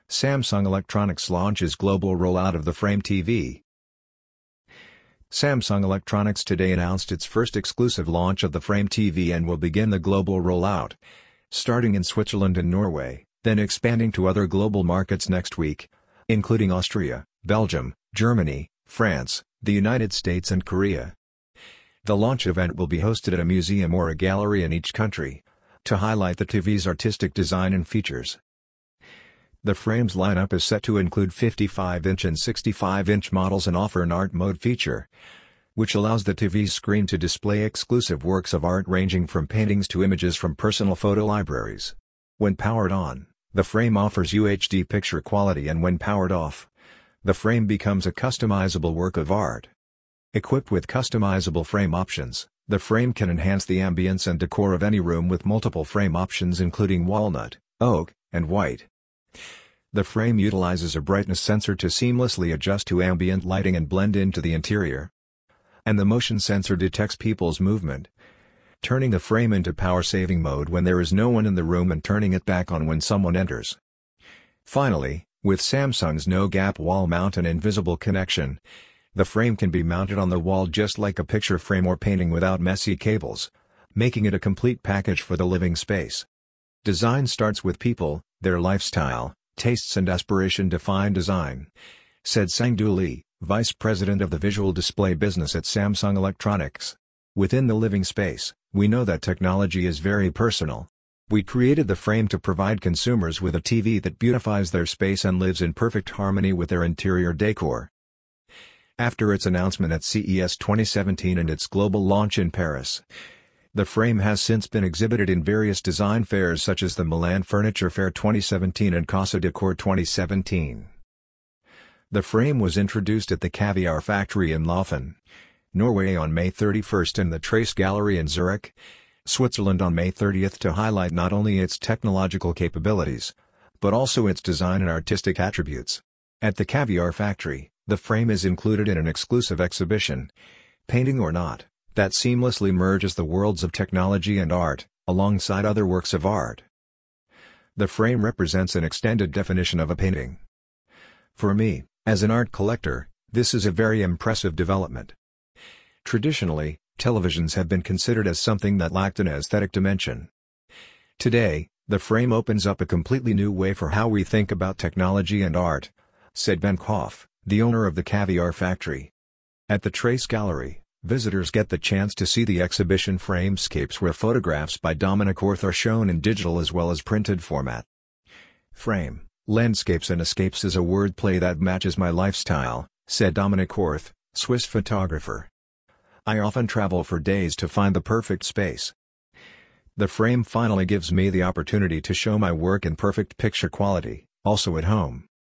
Samsung Electronics launches global rollout of the Frame TV. Samsung Electronics today announced its first exclusive launch of the Frame TV and will begin the global rollout, starting in Switzerland and Norway, then expanding to other global markets next week, including Austria, Belgium, Germany, France, the United States and Korea. The launch event will be hosted at a museum or a gallery in each country, to highlight the TV's artistic design and features. The Frame's lineup is set to include 55-inch and 65-inch models and offer an Art Mode feature, which allows the TV's screen to display exclusive works of art ranging from paintings to images from personal photo libraries. When powered on, the Frame offers UHD picture quality, and when powered off, the Frame becomes a customizable work of art. Equipped with customizable frame options, the Frame can enhance the ambience and decor of any room with multiple frame options including walnut, oak, and white. The Frame utilizes a brightness sensor to seamlessly adjust to ambient lighting and blend into the interior. And the motion sensor detects people's movement, turning the Frame into power-saving mode when there is no one in the room and turning it back on when someone enters. Finally, with Samsung's no-gap wall mount and invisible connection, the Frame can be mounted on the wall just like a picture frame or painting without messy cables, making it a complete package for the living space. Design starts with people, their lifestyle, tastes and aspiration define design, said Sang-Du Lee, Vice President of the Visual Display Business at Samsung Electronics. Within the living space, we know that technology is very personal. We created the Frame to provide consumers with a TV that beautifies their space and lives in perfect harmony with their interior decor. After its announcement at CES 2017 and its global launch in Paris, the Frame has since been exhibited in various design fairs such as the Milan Furniture Fair 2017 and Casa Decor 2017. The Frame was introduced at the Caviar Factory in Laufen, Norway on May 31 and the Trace Gallery in Zurich, Switzerland on May 30 to highlight not only its technological capabilities, but also its design and artistic attributes. At the Caviar Factory, the Frame is included in an exclusive exhibition, Painting or Not, that seamlessly merges the worlds of technology and art, alongside other works of art. The Frame represents an extended definition of a painting. For me, as an art collector, this is a very impressive development. Traditionally, televisions have been considered as something that lacked an aesthetic dimension. Today, the Frame opens up a completely new way for how we think about technology and art, said Ben Koff, the owner of the Caviar Factory. At the Trace Gallery, visitors get the chance to see the exhibition Framescapes, where photographs by Dominic Orth are shown in digital as well as printed format. Frame, landscapes and escapes is a wordplay that matches my lifestyle, said Dominic Orth, Swiss photographer. I often travel for days to find the perfect space. The Frame finally gives me the opportunity to show my work in perfect picture quality, also at home.